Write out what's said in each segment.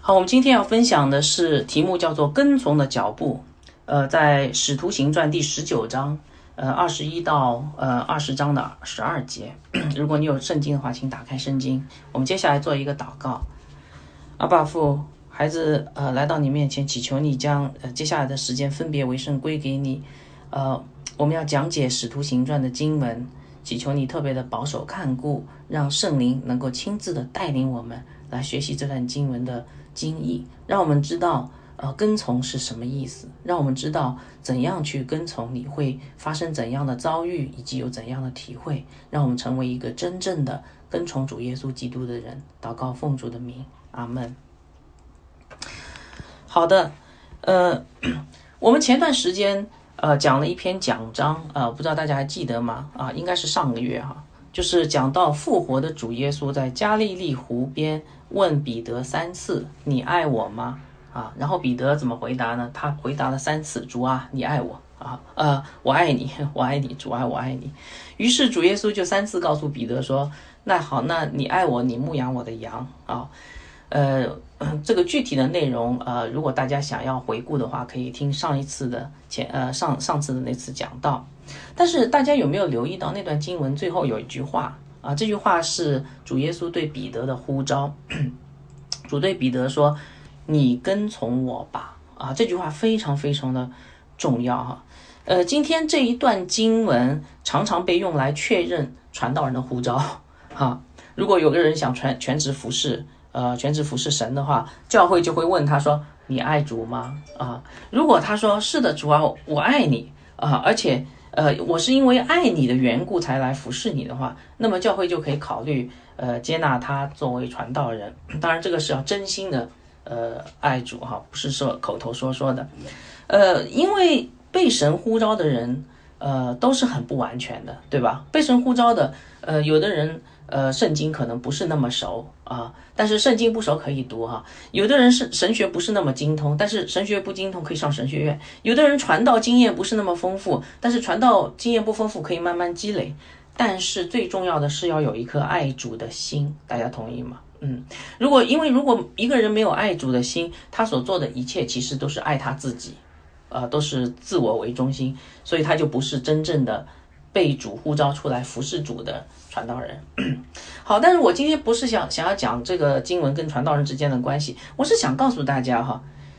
好，我们今天要分享的是题目叫做跟从的脚步，在使徒行传第19章，21到20章的12节。如果你有圣经的话，请打开圣经。我们接下来做一个祷告。阿爸父，孩子来到你面前，祈求你将接下来的时间分别为圣归给你。我们要讲解使徒行传的经文，祈求你特别的保守看顾，让圣灵能够亲自的带领我们来学习这段经文的经义，让我们知道跟从是什么意思，让我们知道怎样去跟从你会发生怎样的遭遇，以及有怎样的体会，让我们成为一个真正的跟从主耶稣基督的人。祷告奉主的名，阿们。好的，我们前段时间讲了一篇讲章，不知道大家还记得吗？应该是上个月就是讲到复活的主耶稣在加利利湖边问彼得3次：“你爱我吗？”然后彼得怎么回答呢？他回答了3次：“主啊，你爱我我爱你，我爱你，主啊，我爱你。”于是主耶稣就3次告诉彼得说：“那好，那你爱我，你牧养我的羊啊。”这个具体的内容如果大家想要回顾的话，可以听上次的那次讲到。但是大家有没有留意到那段经文最后有一句话这句话是主耶稣对彼得的呼召。主对彼得说：“你跟从我吧。”这句话非常非常的重要今天这一段经文常常被用来确认传道人的呼召如果有个人想全职服侍神的话，教会就会问他说：“你爱主吗？”如果他说：“是的，主啊，我爱你而且我是因为爱你的缘故才来服侍你的话，那么教会就可以考虑接纳他作为传道人。当然这个是要真心的爱主不是说口头说的。因为被神呼召的人都是很不完全的，对吧？被神呼召的有的人圣经可能不是那么熟但是圣经不熟可以读有的人是神学不是那么精通，但是神学不精通可以上神学院。有的人传道经验不是那么丰富，但是传道经验不丰富可以慢慢积累。但是最重要的是要有一颗爱主的心，大家同意吗？如果一个人没有爱主的心，他所做的一切其实都是爱他自己都是自我为中心，所以他就不是真正的被主呼召出来服侍主的传道人。好，但是我今天不是想要讲这个经文跟传道人之间的关系，我是想告诉大家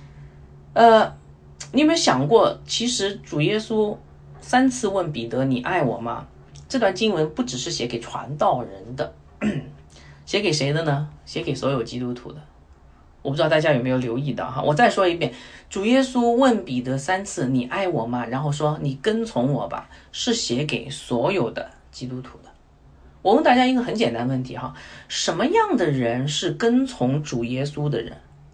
你有没有想过，其实主耶稣3次问彼得：“你爱我吗？”这段经文不只是写给传道人的写给谁的呢？写给所有基督徒的。我不知道大家有没有留意到我再说一遍，主耶稣问彼得3次：“你爱我吗？”然后说：“你跟从我吧。”是写给所有的基督徒的。我问大家一个很简单的问题什么样的人是跟从主耶稣的人？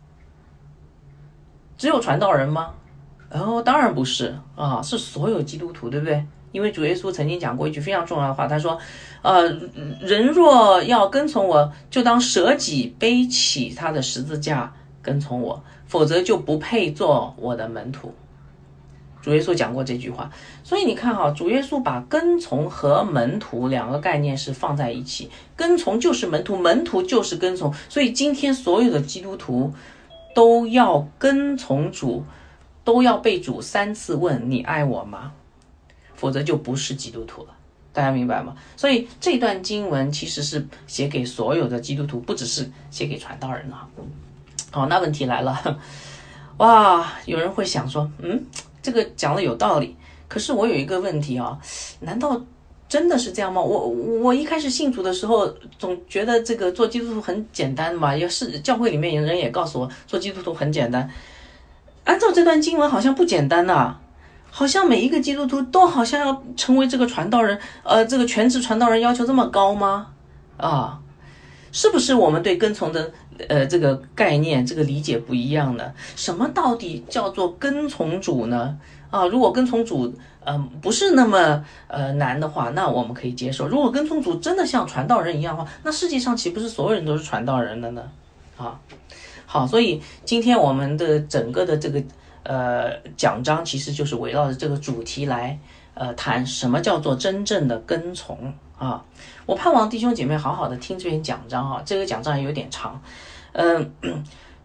只有传道人吗？当然不是是所有基督徒，对不对？因为主耶稣曾经讲过一句非常重要的话，他说人若要跟从我，就当舍己背起他的十字架跟从我，否则就不配做我的门徒。主耶稣讲过这句话。所以你看主耶稣把跟从和门徒两个概念是放在一起，跟从就是门徒，门徒就是跟从。所以今天所有的基督徒都要跟从主，都要被主3次问：“你爱我吗？”否则就不是基督徒了。大家明白吗？所以这段经文其实是写给所有的基督徒，不只是写给传道人好，那问题来了哇，有人会想说这个讲的有道理，可是我有一个问题难道真的是这样吗？我一开始信主的时候总觉得这个做基督徒很简单嘛，也是教会里面有人也告诉我做基督徒很简单。按照这段经文好像不简单好像每一个基督徒都好像要成为这个传道人这个全职传道人要求这么高吗？是不是我们对跟从的这个概念这个理解不一样呢？什么到底叫做跟从主呢？如果跟从主不是那么难的话，那我们可以接受。如果跟从主真的像传道人一样的话，那世界上岂不是所有人都是传道人的呢？好，所以今天我们的整个的这个讲章其实就是围绕着这个主题来谈什么叫做真正的跟从我盼望弟兄姐妹好好的听这篇讲章这个讲章有点长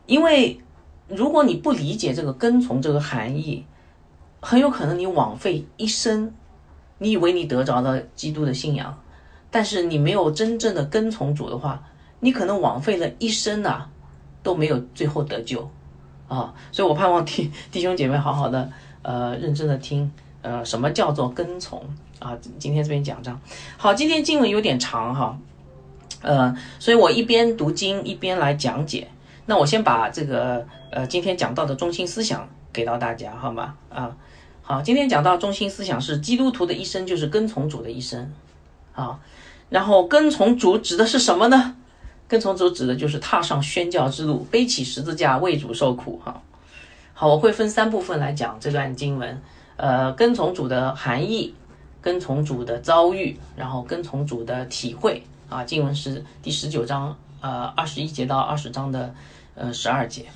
因为如果你不理解这个跟从这个含义，很有可能你枉费一生，你以为你得着了基督的信仰，但是你没有真正的跟从主的话，你可能枉费了一生啊，都没有最后得救啊。所以我盼望弟兄姐妹好好的认真的听什么叫做跟从啊。今天这篇讲章好，今天经文有点长哈，所以我一边读经一边来讲解。那我先把这个今天讲到的中心思想给到大家好吗？好，今天讲到中心思想是基督徒的一生就是跟从主的一生啊。然后跟从主指的是什么呢？跟从主指的就是踏上宣教之路，背起十字架为主受苦哈。好，我会分3部分来讲这段经文，跟从主的含义，跟从主的遭遇，然后跟从主的体会啊。经文是第19章21节到20章的12节。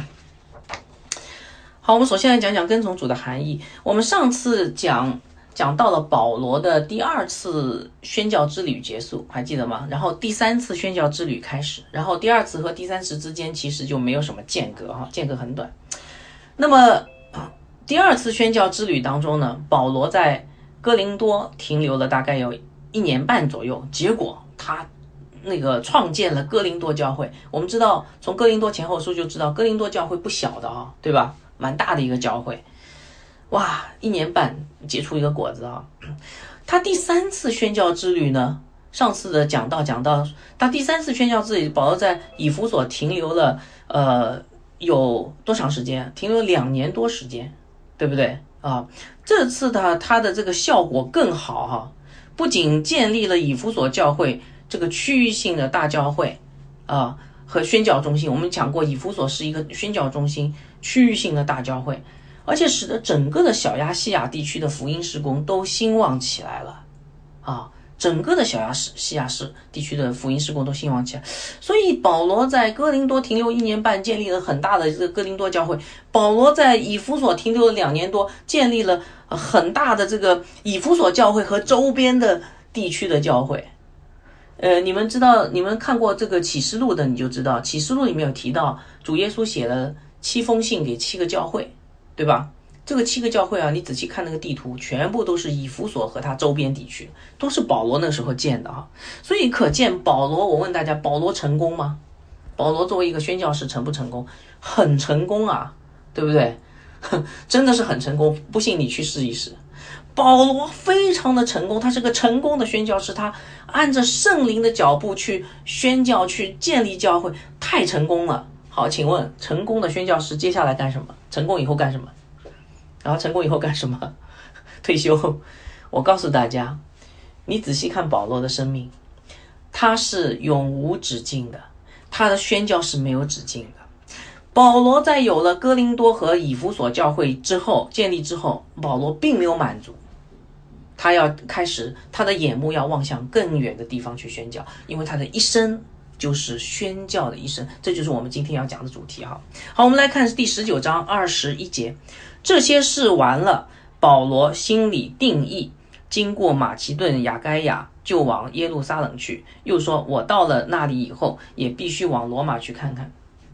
好，我们首先来讲讲跟从主的含义。我们上次讲到了保罗的第2次宣教之旅结束，还记得吗？然后第3次宣教之旅开始，然后第2次和第3次之间其实就没有什么间隔哈，间隔很短。那么第2次宣教之旅当中呢，保罗在哥林多停留了大概有1年半左右，结果他那个创建了哥林多教会。我们知道从哥林多前后书就知道哥林多教会不小的啊，对吧？蛮大的一个教会。哇，1年半结出一个果子啊！他第3次宣教之旅呢，上次的讲到他第3次宣教之旅，保罗在以弗所停留了有多长时间？停留2年多时间，对不对啊？这次他的这个效果更好哈，不仅建立了以弗所教会这个区域性的大教会啊和宣教中心，我们讲过以弗所是一个宣教中心区域性的大教会，而且使得整个的小亚细亚地区的福音事工都兴旺起来了啊！整个的小亚细亚地区的福音事工都兴旺起来，所以保罗在哥林多停留1年半，建立了很大的这个哥林多教会；保罗在以弗所停留了2年多，建立了很大的这个以弗所教会和周边的地区的教会。你们知道，你们看过这个启示录的，你就知道启示录里面有提到主耶稣写了7封信给7个教会，对吧？这个7个教会啊，你仔细看那个地图，全部都是以弗所和它周边地区，都是保罗那时候建的啊。所以可见保罗，我问大家，保罗成功吗？保罗作为一个宣教士成不成功？很成功啊，对不对？真的是很成功，不信你去试一试。保罗非常的成功，他是个成功的宣教士，他按着圣灵的脚步去宣教，去建立教会，太成功了。好，请问成功的宣教士接下来干什么？成功以后干什么？然后成功以后干什么？退休。我告诉大家，你仔细看保罗的生命，他是永无止境的，他的宣教是没有止境的。保罗在有了哥林多和以弗所教会之后建立之后，保罗并没有满足，他要开始他的眼目要望向更远的地方去宣教，因为他的一生就是宣教的一生，这就是我们今天要讲的主题哈。好，我们来看第19章21节，这些事完了，保罗心里定义，经过马其顿、亚该亚，就往耶路撒冷去，又说我到了那里以后，也必须往罗马去看看。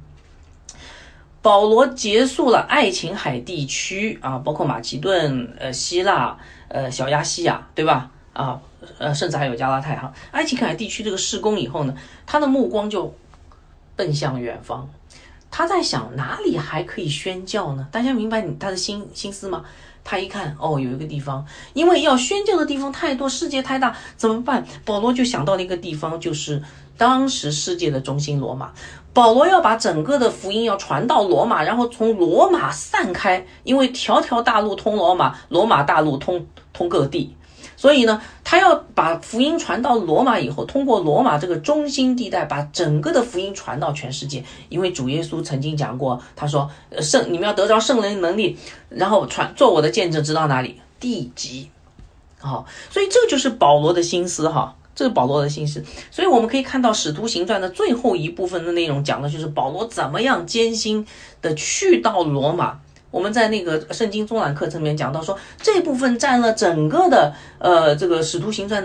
保罗结束了爱琴海地区啊，包括马其顿、希腊、小亚细亚，对吧？啊，甚至还有加拉太哈。爱琴海地区这个事工以后呢，他的目光就奔向远方，他在想哪里还可以宣教呢？大家明白他的心思吗？他一看，有一个地方，因为要宣教的地方太多，世界太大，怎么办？保罗就想到了一个地方，就是当时世界的中心罗马。保罗要把整个的福音要传到罗马，然后从罗马散开，因为条条大路通罗马，罗马大路通各地，所以呢，他要把福音传到罗马以后，通过罗马这个中心地带，把整个的福音传到全世界。因为主耶稣曾经讲过，他说你们要得着圣灵能力，然后做我的见证，直到哪里？地极。所以这就是保罗的心思哈。这是保罗的心思，所以我们可以看到《使徒行传》的最后一部分的内容，讲的就是保罗怎么样艰辛的去到罗马。我们在那个圣经中览课程里面讲到说，这部分占了整个的这个《使徒行传》的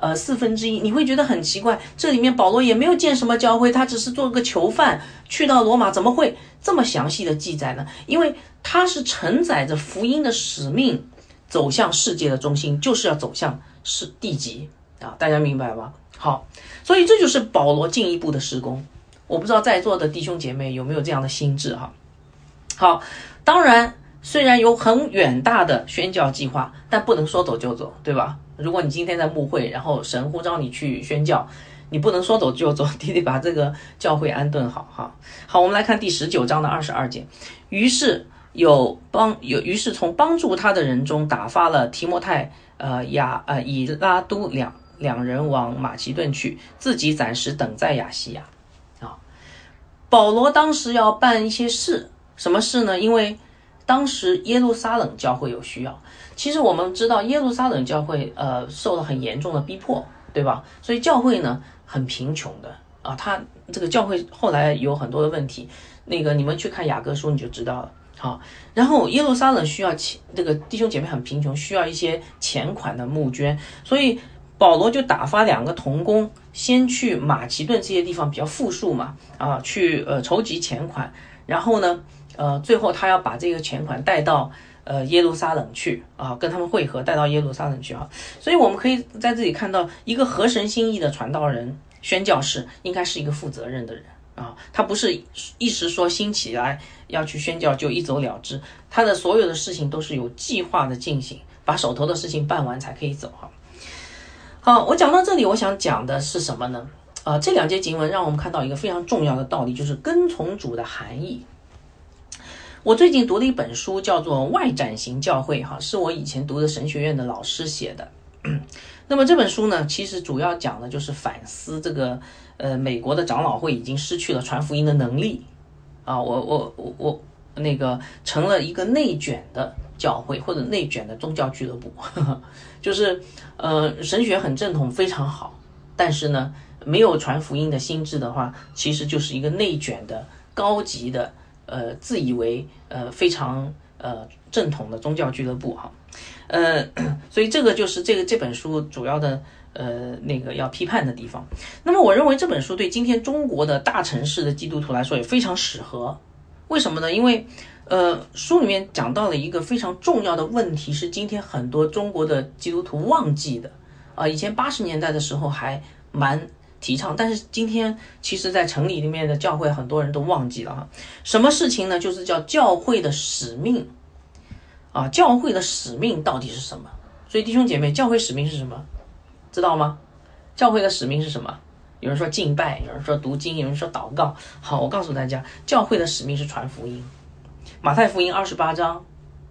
1/4，你会觉得很奇怪，这里面保罗也没有建什么教会，他只是做个囚犯去到罗马，怎么会这么详细的记载呢？因为他是承载着福音的使命，走向世界的中心，就是要走向地极啊，大家明白吗？好，所以这就是保罗进一步的事工。我不知道在座的弟兄姐妹有没有这样的心智哈。好，当然虽然有很远大的宣教计划，但不能说走就走，对吧？如果你今天在牧会，然后神呼召你去宣教，你不能说走就走，你得把这个教会安顿好哈。好，我们来看第19章的22节。于是从帮助他的人中打发了提摩太、以拉都两人往马其顿去，自己暂时等在亚细亚。保罗当时要办一些事，什么事呢？因为当时耶路撒冷教会有需要。其实我们知道耶路撒冷教会受了很严重的逼迫，对吧？所以教会呢很贫穷的啊，他这个教会后来有很多的问题，那个你们去看雅各书你就知道了。好，然后耶路撒冷需要这个弟兄姐妹很贫穷，需要一些钱款的募捐，所以保罗就打发2个同工，先去马其顿这些地方比较富庶嘛，去筹集钱款，然后呢，最后他要把这个钱款带到耶路撒冷去啊，跟他们会合，带到耶路撒冷去啊。所以我们可以在这里看到，一个合神心意的传道人、宣教士，应该是一个负责任的人啊，他不是一时说兴起来要去宣教就一走了之，他的所有的事情都是有计划的进行，把手头的事情办完才可以走哈。好，我讲到这里，我想讲的是什么呢？这2节经文让我们看到一个非常重要的道理，就是跟从主的含义。我最近读了一本书，叫做《外展型教会》哈，是我以前读的神学院的老师写的。那么这本书呢，其实主要讲的就是反思这个美国的长老会已经失去了传福音的能力啊，我那个成了一个内卷的教会或者内卷的宗教俱乐部，就是神学很正统非常好，但是呢没有传福音的心智的话，其实就是一个内卷的高级的自以为非常正统的宗教俱乐部哈。所以这个就是这本书主要的那个要批判的地方。那么我认为这本书对今天中国的大城市的基督徒来说也非常适合。为什么呢？因为书里面讲到了一个非常重要的问题，是今天很多中国的基督徒忘记的以前80年代的时候还蛮提倡，但是今天其实在城里面的教会很多人都忘记了哈。什么事情呢？就是叫教会的使命教会的使命到底是什么？所以弟兄姐妹，教会使命是什么？知道吗？教会的使命是什么？有人说敬拜，有人说读经，有人说祷告。好，我告诉大家，教会的使命是传福音。马太福音28章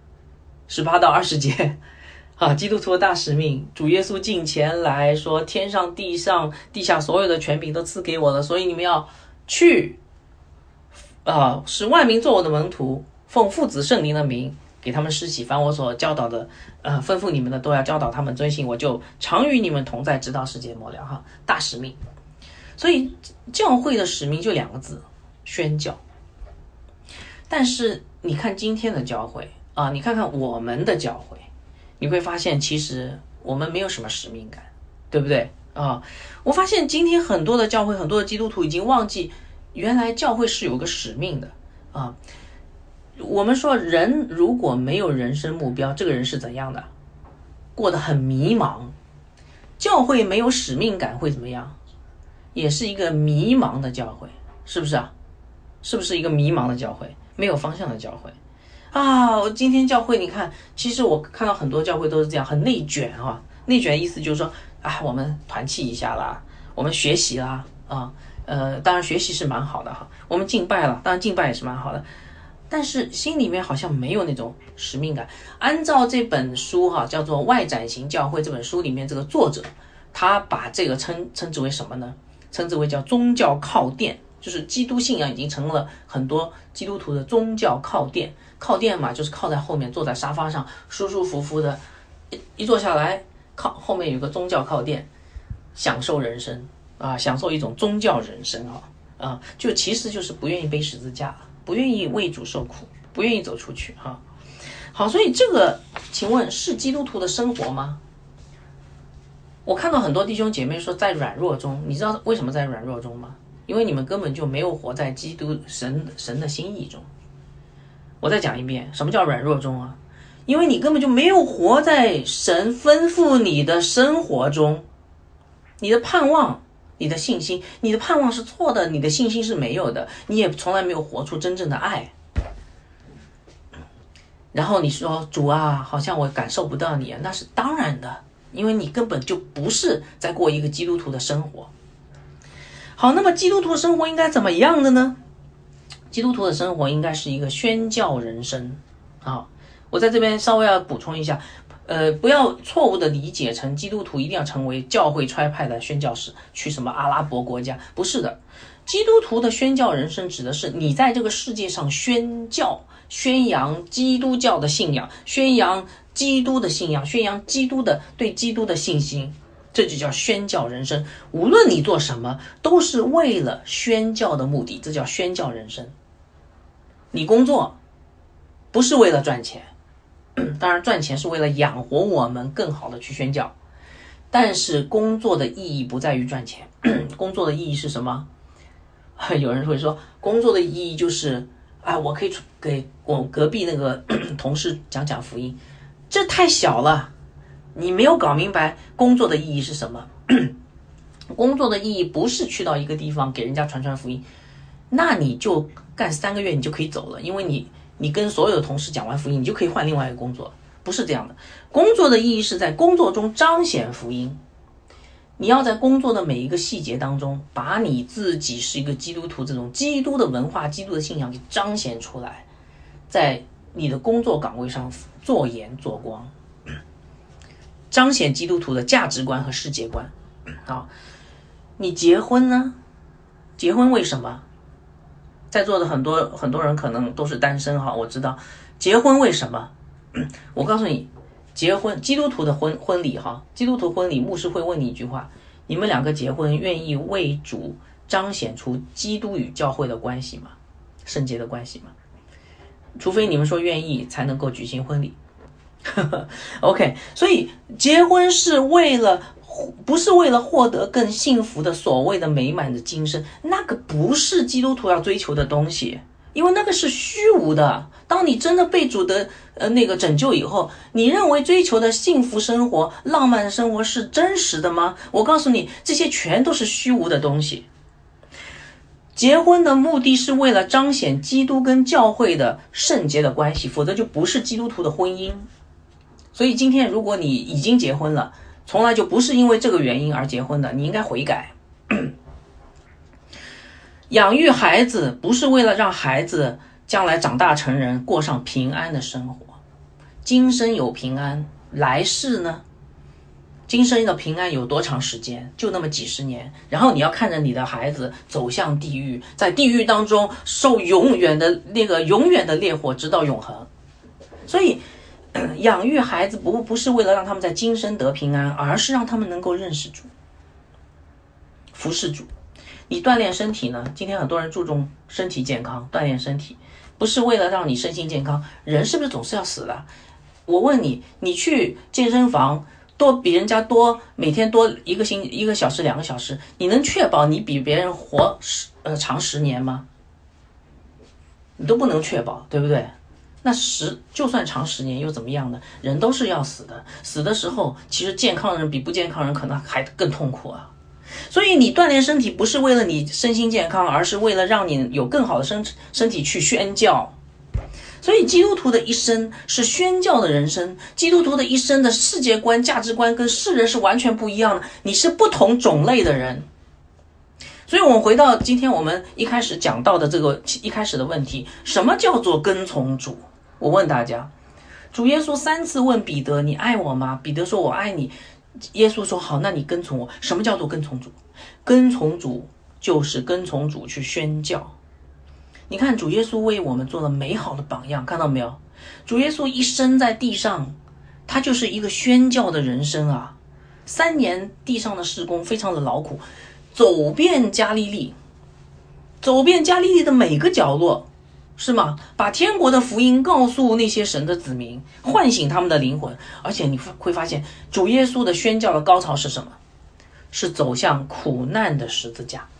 18到20节基督徒的大使命，主耶稣近前来说，天上地上地下所有的权柄都赐给我了，所以你们要去使万民做我的门徒，奉父子圣灵的名给他们施洗，凡我所教导的吩咐你们的都要教导他们遵行，我就常与你们同在，直到世界末了哈。大使命。所以教会的使命就2个字，宣教。但是你看今天的教会你看看我们的教会，你会发现其实我们没有什么使命感，对不对我发现今天很多的教会，很多的基督徒已经忘记原来教会是有个使命的我们说人如果没有人生目标，这个人是怎样的？过得很迷茫。教会没有使命感会怎么样？也是一个迷茫的教会，是不是啊？是不是一个迷茫的教会？没有方向的教会我今天教会你看，其实我看到很多教会都是这样，很内卷内卷的意思就是说我们团契一下啦，我们学习啦当然学习是蛮好的我们敬拜了，当然敬拜也是蛮好的，但是心里面好像没有那种使命感。按照这本书叫做《外展型教会》这本书里面这个作者，他把这个称之为什么呢？称之为叫宗教靠垫，就是基督信仰已经成了很多基督徒的宗教靠垫。靠垫嘛，就是靠在后面，坐在沙发上舒舒服服的，一坐下来，后面有个宗教靠垫，享受人生享受一种宗教人生就其实就是不愿意背十字架，不愿意为主受苦，不愿意走出去好，所以这个请问是基督徒的生活吗？ 我看到很多弟兄姐妹说在软弱中，你知道为什么在软弱中吗？因为你们根本就没有活在基督神的心意中。我再讲一遍，什么叫软弱中啊？因为你根本就没有活在神吩咐你的生活中，你的盼望，你的信心，你的盼望是错的，你的信心是没有的，你也从来没有活出真正的爱。然后你说主啊，好像我感受不到你，那是当然的，因为你根本就不是在过一个基督徒的生活。好，那么基督徒的生活应该怎么样的呢？基督徒的生活应该是一个宣教人生。好，我在这边稍微要补充一下，不要错误的理解成基督徒一定要成为教会差派的宣教士，去什么阿拉伯国家，不是的。基督徒的宣教人生指的是你在这个世界上宣教，宣扬基督教的信仰，宣扬基督的信仰，宣扬基督的对基督的信心，这就叫宣教人生。无论你做什么，都是为了宣教的目的，这叫宣教人生。你工作不是为了赚钱，当然赚钱是为了养活我们更好的去宣教，但是工作的意义不在于赚钱。工作的意义是什么？有人会说工作的意义就是我可以给我隔壁那个同事讲福音，这太小了，你没有搞明白工作的意义是什么。工作的意义不是去到一个地方给人家传福音，那你就干3个月你就可以走了，因为你跟所有的同事讲完福音，你就可以换另外一个工作，不是这样的。工作的意义是在工作中彰显福音，你要在工作的每一个细节当中，把你自己是一个基督徒这种基督的文化、基督的信仰给彰显出来，在你的工作岗位上做盐做光，彰显基督徒的价值观和世界观。好，你结婚呢？结婚为什么？在座的很多人可能都是单身哈，我知道。结婚为什么？我告诉你，结婚基督徒的婚礼哈，基督徒婚礼牧师会问你一句话：你们2个结婚愿意为主彰显出基督与教会的关系吗？圣洁的关系吗？除非你们说愿意，才能够举行婚礼。OK， 所以结婚是不是为了获得更幸福的所谓的美满的今生，那个不是基督徒要追求的东西，因为那个是虚无的。当你真的被主的那个拯救以后，你认为追求的幸福生活、浪漫的生活是真实的吗？我告诉你，这些全都是虚无的东西。结婚的目的是为了彰显基督跟教会的圣洁的关系，否则就不是基督徒的婚姻。所以今天如果你已经结婚了，从来就不是因为这个原因而结婚的，你应该悔改。养育孩子不是为了让孩子将来长大成人，过上平安的生活。今生有平安，来世呢？今生的平安有多长时间？就那么几十年。然后你要看着你的孩子走向地狱，在地狱当中受永远的烈火，直到永恒。所以养育孩子不是为了让他们在今生得平安，而是让他们能够认识主，服侍主。你锻炼身体呢？今天很多人注重身体健康，锻炼身体不是为了让你身心健康。人是不是总是要死的？我问你，你去健身房比人家多，每天多1个小时2个小时，你能确保你比别人活长10年吗？你都不能确保，对不对？那就算长10年又怎么样呢？人都是要死的，死的时候其实健康人比不健康人可能还更痛苦啊。所以你锻炼身体不是为了你身心健康，而是为了让你有更好的身体去宣教。所以基督徒的一生是宣教的人生，基督徒的一生的世界观、价值观跟世人是完全不一样的，你是不同种类的人。所以我们回到今天我们一开始讲到的这个一开始的问题，什么叫做跟从主？我问大家，主耶稣3次问彼得，你爱我吗？彼得说我爱你。耶稣说好，那你跟从我。什么叫做跟从主？跟从主就是跟从主去宣教。你看主耶稣为我们做了美好的榜样，看到没有？主耶稣一生在地上，他就是一个宣教的人生啊。3年地上的事工非常的劳苦，走遍加利利的每个角落， 是吗？把天国的福音告诉那些神的子民，唤醒他们的灵魂。而且你会发现，主耶稣的宣教的高潮是什么？是走向苦难的十字架。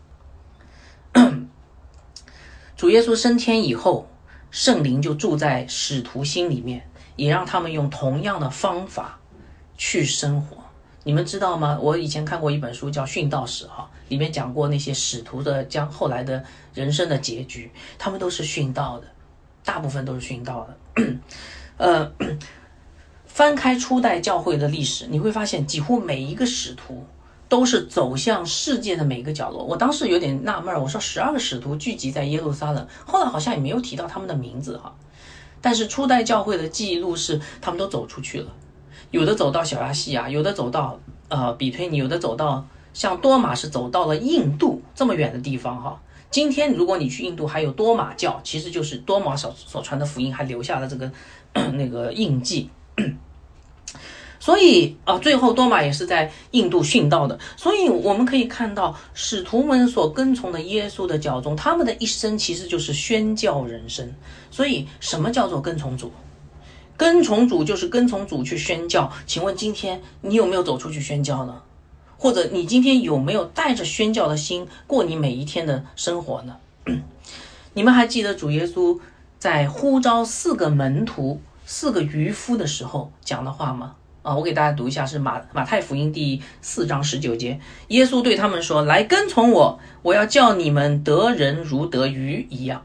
主耶稣升天以后，圣灵就住在使徒心里面，也让他们用同样的方法去生活。你们知道吗？我以前看过一本书叫《殉道史》里面讲过那些使徒的后来的人生的结局，他们都是殉道的，大部分都是殉道的。翻开初代教会的历史，你会发现几乎每一个使徒都是走向世界的每个角落。我当时有点纳闷，我说12个使徒聚集在耶路撒冷，后来好像也没有提到他们的名字但是初代教会的记录是他们都走出去了，有的走到小亚细亚，有的走到比推尼，有的走到像多马是走到了印度这么远的地方今天如果你去印度，还有多马教，其实就是多马所传的福音还留下了这个那个印记。所以最后多马也是在印度殉道的。所以我们可以看到使徒们所跟从的耶稣的教宗，他们的一生其实就是宣教人生。所以什么叫做跟从主？跟从主就是跟从主去宣教。请问今天你有没有走出去宣教呢？或者你今天有没有带着宣教的心过你每一天的生活呢？你们还记得主耶稣在呼召4个门徒、4个渔夫的时候讲的话吗？我给大家读一下，是马太福音第4章19节，耶稣对他们说：来跟从我，我要叫你们得人如得鱼一样。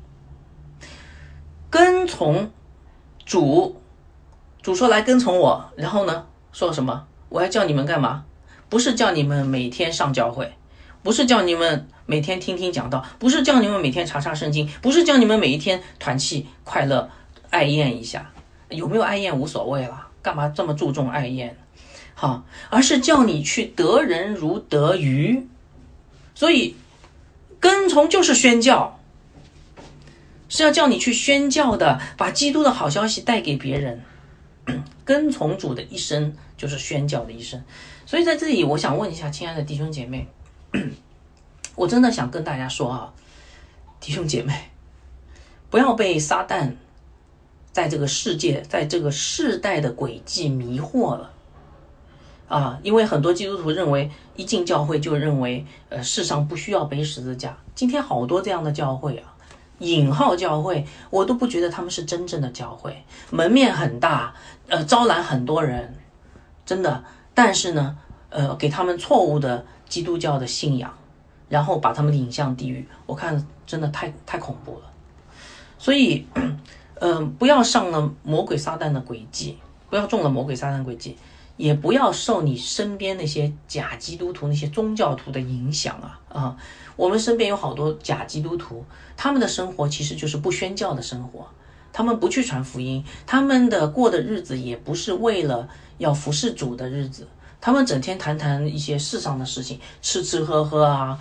跟从主说来跟从我，然后呢说什么？我要叫你们干嘛？不是叫你们每天上教会，不是叫你们每天听听讲道，不是叫你们每天查查圣经，不是叫你们每一天团契快乐爱宴一下，有没有爱宴无所谓了，干嘛这么注重爱宴？而是叫你去得人如得鱼。所以跟从就是宣教，是要叫你去宣教的，把基督的好消息带给别人。跟从主的一生就是宣教的一生。所以在这里我想问一下亲爱的弟兄姐妹，我真的想跟大家说弟兄姐妹，不要被撒旦在这个世界，在这个世代的轨迹迷惑了因为很多基督徒认为一进教会就认为世上不需要背十字架。今天好多这样的教会引号教会，我都不觉得他们是真正的教会，门面很大，招揽很多人，真的。但是呢给他们错误的基督教的信仰，然后把他们引向地狱，我看真的太恐怖了。所以不要上了魔鬼撒旦的轨迹，不要中了魔鬼撒旦轨迹，也不要受你身边那些假基督徒、那些宗教徒的影响我们身边有好多假基督徒，他们的生活其实就是不宣教的生活，他们不去传福音，他们的过的日子也不是为了要服侍主的日子，他们整天谈一些世上的事情，吃吃喝喝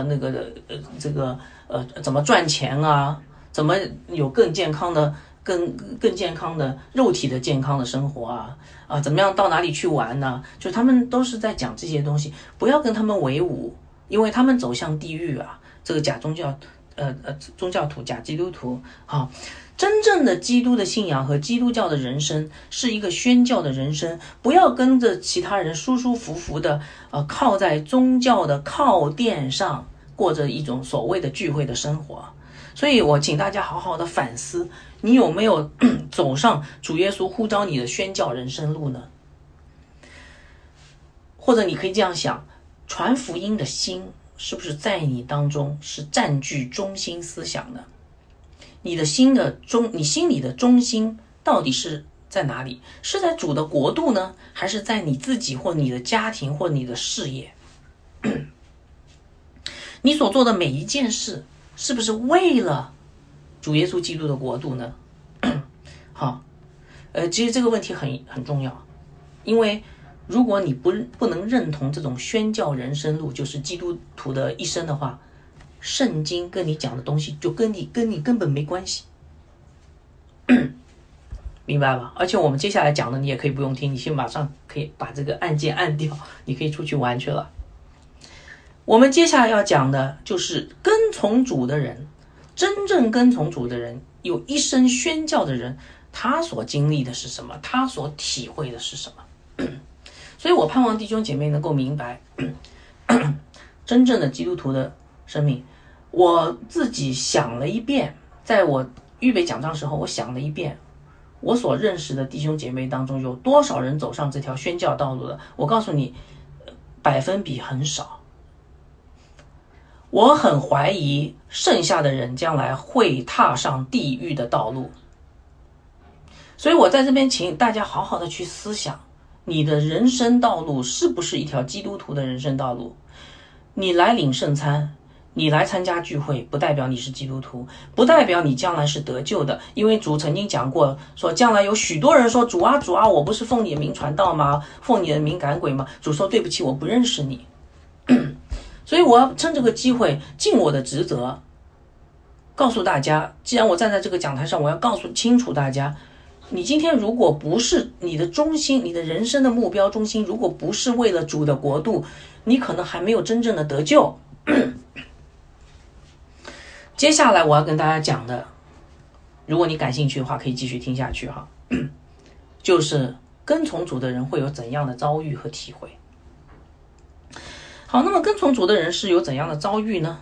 怎么赚钱怎么有更健康的更健康的肉体的健康的生活怎么样到哪里去玩就他们都是在讲这些东西，不要跟他们为伍，因为他们走向地狱这个假宗教宗教徒、假基督徒真正的基督的信仰和基督教的人生是一个宣教的人生，不要跟着其他人舒舒服服的靠在宗教的靠垫上过着一种所谓的聚会的生活。所以我请大家好好的反思，你有没有走上主耶稣呼召你的宣教人生路呢？或者你可以这样想，传福音的心是不是在你当中是占据中心思想的？你心里的中心到底是在哪里？是在主的国度呢，还是在你自己或你的家庭或你的事业？你所做的每一件事是不是为了主耶稣基督的国度呢？其实这个问题很重要，因为如果你不能认同这种宣教人生路就是基督徒的一生的话，圣经跟你讲的东西就跟你根本没关系。明白吧？而且我们接下来讲的你也可以不用听，你先马上可以把这个按键按掉，你可以出去玩去了。我们接下来要讲的就是跟从主的人真正跟从主的人，有一生宣教的人，他所经历的是什么？他所体会的是什么？所以我盼望弟兄姐妹能够明白真正的基督徒的生命。我自己想了一遍，在我预备讲章时候，我想了一遍，我所认识的弟兄姐妹当中有多少人走上这条宣教道路的？我告诉你，百分比很少。我很怀疑剩下的人将来会踏上地狱的道路。所以我在这边请大家好好的去思想，你的人生道路是不是一条基督徒的人生道路？你来领圣餐，你来参加聚会，不代表你是基督徒，不代表你将来是得救的。因为主曾经讲过，说将来有许多人说，主啊主啊，我不是奉你的名传道吗？奉你的名赶鬼吗？主说对不起，我不认识你。所以我要趁这个机会尽我的职责，告诉大家，既然我站在这个讲台上，我要告诉清楚大家，你今天如果不是你的中心，你的人生的目标中心，如果不是为了主的国度，你可能还没有真正的得救。接下来我要跟大家讲的，如果你感兴趣的话，可以继续听下去哈。就是跟从主的人会有怎样的遭遇和体会。好，那么跟从主的人是有怎样的遭遇呢？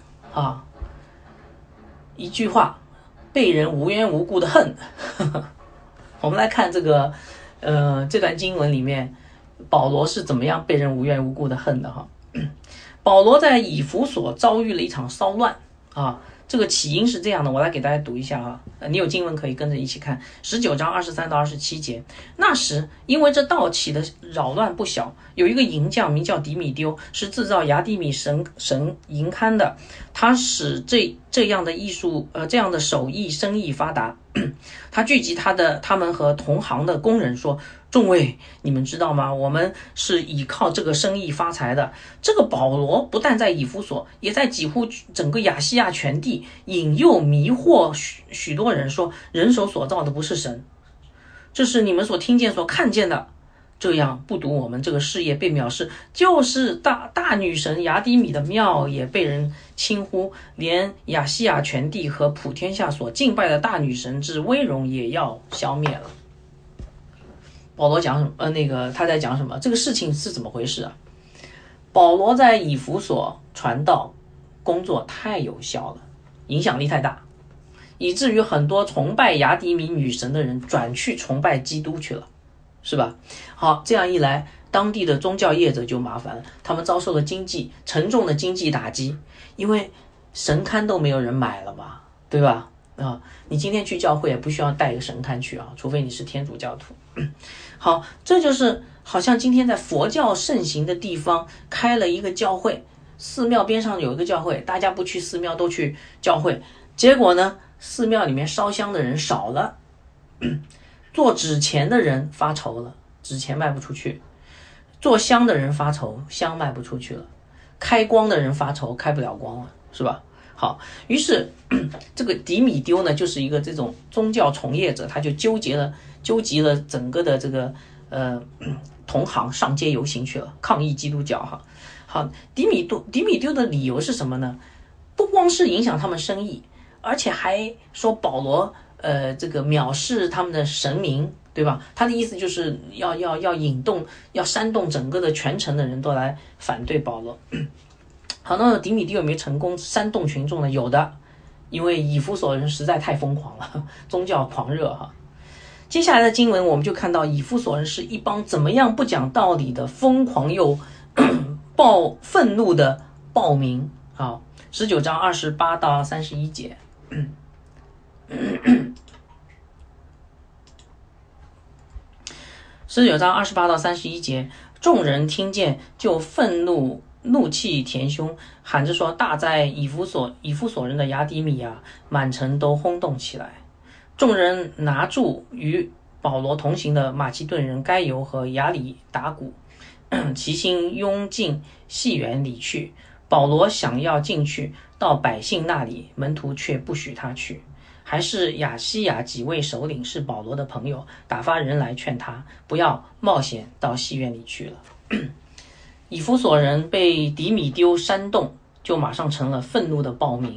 一句话，被人无缘无故的恨。我们来看这个这段经文里面，保罗是怎么样被人无缘无故的恨的哈。保罗在以弗所遭遇了一场骚乱啊。这个起因是这样的，我来给大家读一下哈。你有经文可以跟着一起看。19章23到27节，那时因为这道起的扰乱不小，有一个银匠名叫底米丢，是制造雅底米神银龛的，他使这样的这样的手艺生意发达。他聚集他们和同行的工人说，众位，你们知道吗？我们是依靠这个生意发财的。这个保罗不但在以弗所，也在几乎整个亚细亚全地引诱迷惑许多人，说人手所造的不是神，这是你们所听见所看见的。这样不独我们这个事业被藐视，就是大女神雅底米的庙也被人轻忽，连亚细亚全地和普天下所敬拜的大女神之威荣也要消灭了。保罗讲什么？他在讲什么？这个事情是怎么回事啊？保罗在以弗所传道工作太有效了，影响力太大，以至于很多崇拜雅底米女神的人转去崇拜基督去了，是吧？好，这样一来，当地的宗教业者就麻烦了，他们遭受了沉重的经济打击，因为神龛都没有人买了嘛，对吧？你今天去教会也不需要带一个神龛去啊，除非你是天主教徒。好，这就是好像今天在佛教盛行的地方开了一个教会，寺庙边上有一个教会，大家不去寺庙都去教会，结果呢，寺庙里面烧香的人少了，做纸钱的人发愁了，纸钱卖不出去；做香的人发愁，香卖不出去了；开光的人发愁，开不了光了，是吧？好，于是这个底米丢呢，就是一个这种宗教从业者，他就纠集了整个的这个同行上街游行去了，抗议基督教哈。好，底米丢的理由是什么呢？不光是影响他们生意，而且还说保罗这个藐视他们的神明，对吧？他的意思就是要煽动整个的全城的人都来反对保罗。好，那底米丢有没有成功煽动群众呢？有的，因为以弗所人实在太疯狂了，宗教狂热哈。接下来的经文我们就看到以弗所人是一帮怎么样不讲道理的疯狂又愤怒的暴民啊。19章28到31节。19章28到31节，众人听见就愤怒，怒气填胸，喊着说，大哉以弗所人的雅底米啊！满城都轰动起来。众人拿住与保罗同行的马其顿人该犹和亚里达古，齐心拥进戏园里去。保罗想要进去到百姓那里，门徒却不许他去。还是亚细亚几位首领是保罗的朋友，打发人来劝他不要冒险到戏院里去了。以弗所人被底米丢煽动，就马上成了愤怒的暴民，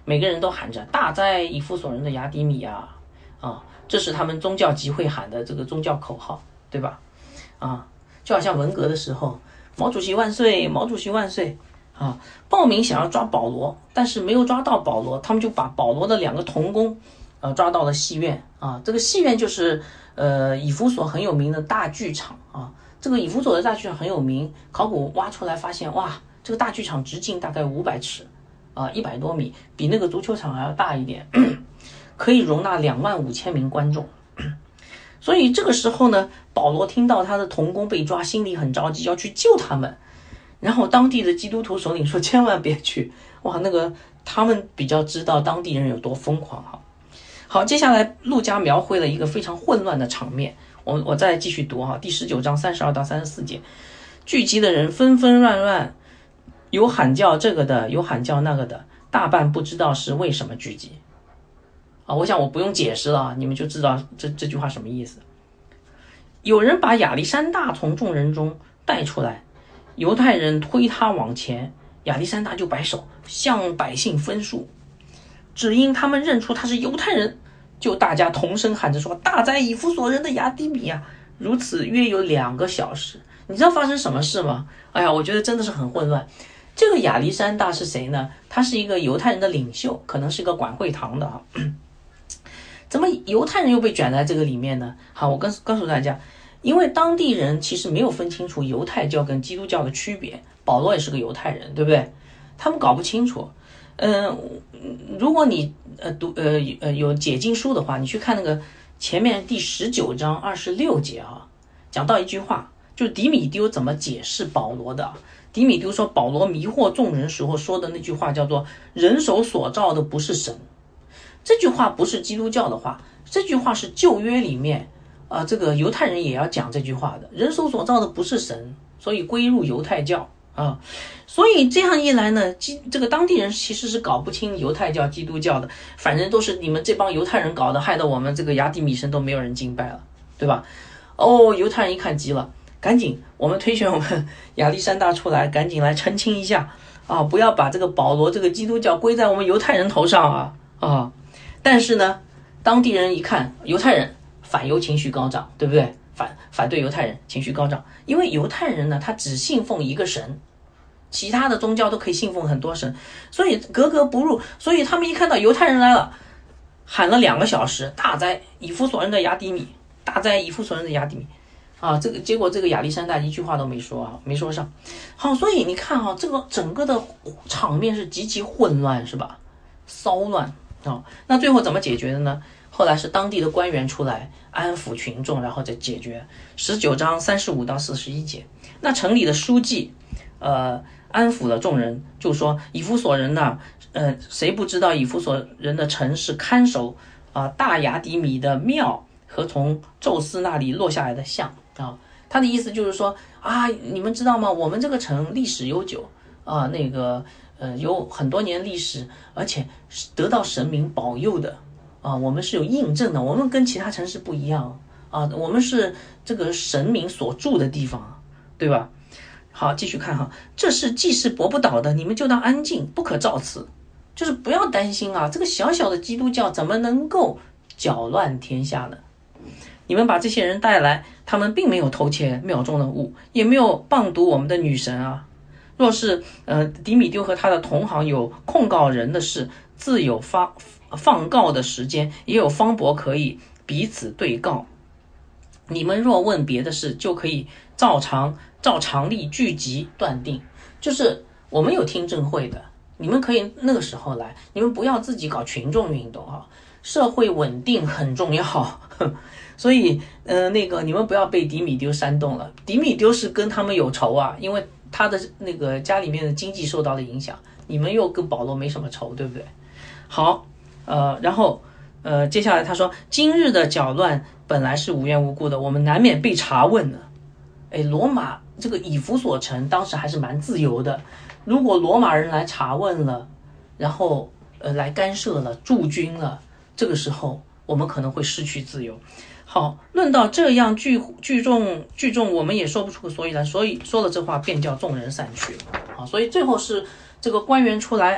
每个人都喊着大哉以弗所人的雅底米啊，这是他们宗教集会喊的这个宗教口号，对吧？就好像文革的时候，毛主席万岁，毛主席万岁报名想要抓保罗，但是没有抓到保罗，他们就把保罗的2个同工抓到了戏院这个戏院就是以弗所很有名的大剧场这个以弗所的大剧场很有名，考古挖出来发现，哇，这个大剧场直径大概500尺100多米，比那个足球场还要大一点，可以容纳25000名观众。所以这个时候呢，保罗听到他的同工被抓，心里很着急，要去救他们。然后当地的基督徒首领说千万别去，哇，那个他们比较知道当地人有多疯狂好，接下来路加描绘了一个非常混乱的场面，我再继续读第19章32到34节，聚集的人纷纷乱乱，有喊叫这个的，有喊叫那个的，大半不知道是为什么聚集我想我不用解释了，你们就知道这句话什么意思。有人把亚历山大从众人中带出来，犹太人推他往前，亚历山大就摆手向百姓分述，只因他们认出他是犹太人，就大家同声喊着说大哉以弗所人的雅底米啊！如此约有2个小时。你知道发生什么事吗？哎呀，我觉得真的是很混乱。这个亚历山大是谁呢？他是一个犹太人的领袖，可能是个管会堂的怎么犹太人又被卷在这个里面呢？好，我告诉大家，因为当地人其实没有分清楚犹太教跟基督教的区别，保罗也是个犹太人，对不对？他们搞不清楚。如果你有解经书的话，你去看那个前面第19章26节讲到一句话，就是底米丢怎么解释保罗的。底米丢说保罗迷惑众人时候说的那句话叫做人手所造的不是神。这句话不是基督教的话，这句话是旧约里面这个犹太人也要讲这句话的，人手所造的不是神，所以归入犹太教所以这样一来呢，这个当地人其实是搞不清犹太教基督教的，反正都是你们这帮犹太人搞的，害得我们这个雅底米神都没有人敬拜了，对吧？犹太人一看急了，赶紧我们推选我们亚历山大出来，赶紧来澄清一下不要把这个保罗这个基督教归在我们犹太人头上但是呢，当地人一看犹太人反犹情绪高涨，对不对？反对犹太人情绪高涨，因为犹太人呢他只信奉一个神，其他的宗教都可以信奉很多神，所以格格不入。所以他们一看到犹太人来了，喊了2个小时，大哉以弗所人的雅底米，大哉以弗所人的雅底米这个结果这个亚历山大一句话都没说没说上。好，所以你看这个整个的场面是极其混乱，是吧？骚乱那最后怎么解决的呢？后来是当地的官员出来安抚群众，然后再解决。19章35到41节，那城里的书记安抚了众人，就说以弗所人呢谁不知道以弗所人的城是看守大雅底米的庙和从宙斯那里落下来的像他的意思就是说你们知道吗？我们这个城历史悠久有很多年历史，而且得到神明保佑的我们是有印证的，我们跟其他城市不一样我们是这个神明所住的地方，对吧？好，继续看这事既是驳不倒的，你们就当安静，不可造次，就是不要担心这个小小的基督教怎么能够搅乱天下呢？你们把这些人带来，他们并没有偷窃庙中的物，也没有谤读我们的女神若是底米丢和他的同行有控告人的事，自有放告的时间，也有方伯可以彼此对告。你们若问别的事，就可以照常例聚集断定。就是我们有听证会的，你们可以那个时候来，你们不要自己搞群众运动社会稳定很重要所以你们不要被底米丢煽动了。底米丢是跟他们有仇因为他的那个家里面的经济受到了影响，你们又跟保罗没什么仇，对不对？好然后接下来他说今日的搅乱本来是无缘无故的，我们难免被查问的。罗马这个以弗所城当时还是蛮自由的，如果罗马人来查问了，然后来干涉了，驻军了，这个时候我们可能会失去自由。好，论到这样聚众，我们也说不出个所以然，所以说了这话便叫众人散去所以最后是这个官员出来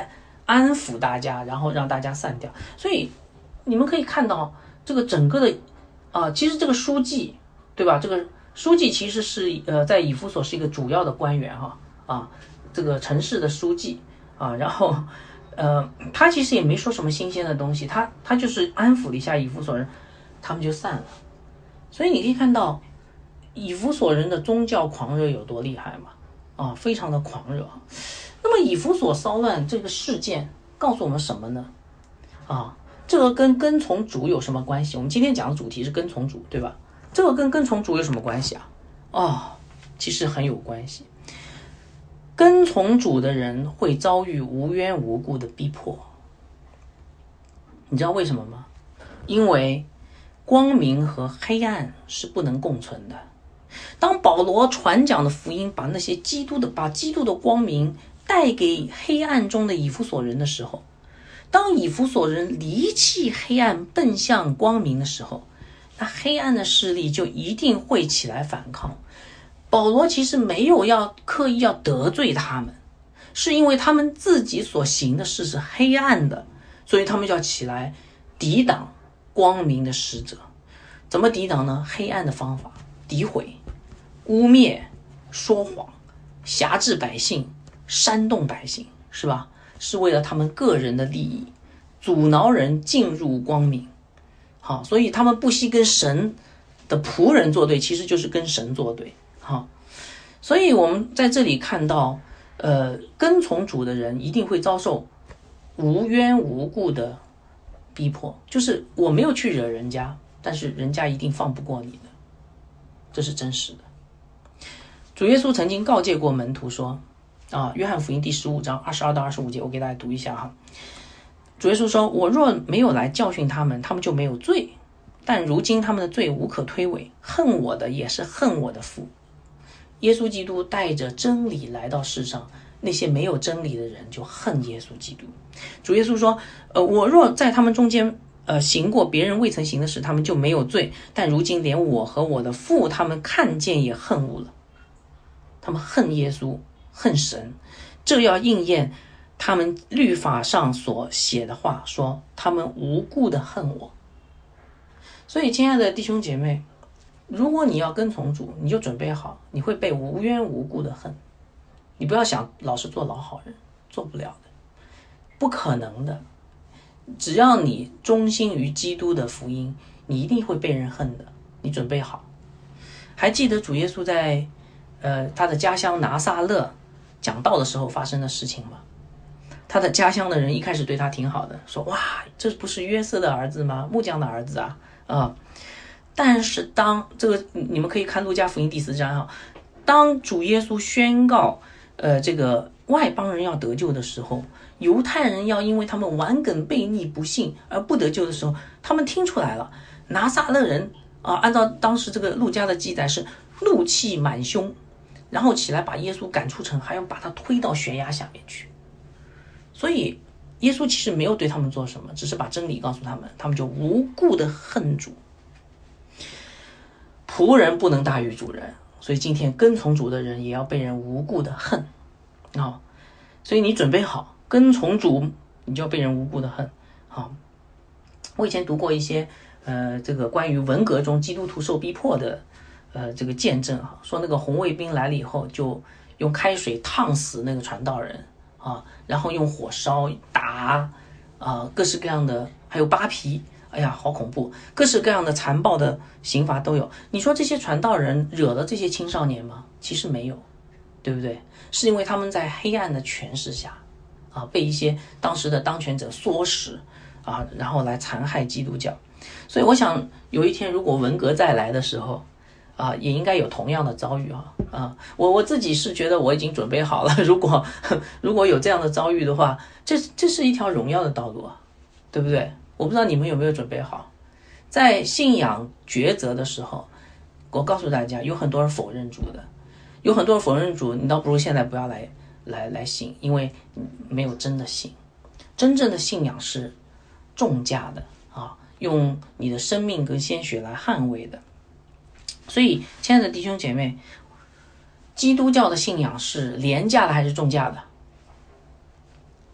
安抚大家，然后让大家散掉。所以你们可以看到这个整个的其实这个书记，对吧？这个书记其实是在以弗所是一个主要的官员这个城市的书记然后他其实也没说什么新鲜的东西，他就是安抚了一下以弗所人，他们就散了。所以你可以看到以弗所人的宗教狂热有多厉害嘛非常的狂热。那么以弗所骚乱这个事件告诉我们什么呢？这个跟从主有什么关系？我们今天讲的主题是跟从主，对吧？这个跟从主有什么关系其实很有关系。跟从主的人会遭遇无缘无故的逼迫，你知道为什么吗？因为光明和黑暗是不能共存的。当保罗传讲的福音把基督的光明带给黑暗中的以弗所人的时候，当以弗所人离弃黑暗奔向光明的时候，那黑暗的势力就一定会起来反抗。保罗其实没有刻意要得罪他们，是因为他们自己所行的事是黑暗的，所以他们就要起来抵挡光明的使者。怎么抵挡呢？黑暗的方法，诋毁、污蔑、说谎、辖制百姓、煽动百姓，是吧？是为了他们个人的利益，阻挠人进入光明。所以他们不惜跟神的仆人作对，其实就是跟神作对。所以我们在这里看到跟从主的人一定会遭受无缘无故的逼迫，就是我没有去惹人家，但是人家一定放不过你的，这是真实的。主耶稣曾经告诫过门徒说约翰福音第15章22到25节，我给大家读一下主耶稣说，我若没有来教训他们，他们就没有罪，但如今他们的罪无可推诿，恨我的也是恨我的父。耶稣基督带着真理来到世上，那些没有真理的人就恨耶稣基督。主耶稣说我若在他们中间行过别人未曾行的事，他们就没有罪，但如今连我和我的父他们看见也恨恶了。他们恨耶稣，恨神，这要应验他们律法上所写的话，说他们无故的恨我。所以亲爱的弟兄姐妹，如果你要跟从主，你就准备好，你会被无缘无故的恨。你不要想老是做老好人，做不了的，不可能的。只要你忠心于基督的福音，你一定会被人恨的，你准备好。还记得主耶稣在他的家乡拿撒勒讲道的时候发生的事情吗？他的家乡的人一开始对他挺好的，说哇，这不是约瑟的儿子吗？木匠的儿子但是当这个你们可以看路加福音第4章当主耶稣宣告这个外邦人要得救的时候，犹太人要因为他们顽梗悖逆不信而不得救的时候，他们听出来了，拿撒勒人按照当时这个路加的记载是怒气满胸，然后起来把耶稣赶出城，还要把他推到悬崖下面去。所以耶稣其实没有对他们做什么，只是把真理告诉他们，他们就无故的恨主。仆人不能大于主人，所以今天跟从主的人也要被人无故的恨所以你准备好跟从主，你就要被人无故的恨我以前读过一些这个关于文革中基督徒受逼迫的这个见证说那个红卫兵来了以后，就用开水烫死那个传道人然后用火烧打各式各样的，还有扒皮，哎呀好恐怖，各式各样的残暴的刑罚都有。你说这些传道人惹了这些青少年吗？其实没有，对不对？是因为他们在黑暗的权势下被一些当时的当权者唆使然后来残害基督教。所以我想有一天如果文革再来的时候也应该有同样的遭遇我自己是觉得我已经准备好了，如果有这样的遭遇的话，这是一条荣耀的道路对不对？我不知道你们有没有准备好。在信仰抉择的时候，我告诉大家，有很多人否认主的，有很多人否认主，你倒不如现在不要来信，因为没有真的信。真正的信仰是重价的用你的生命跟鲜血来捍卫的。所以亲爱的弟兄姐妹，基督教的信仰是廉价的还是重价的？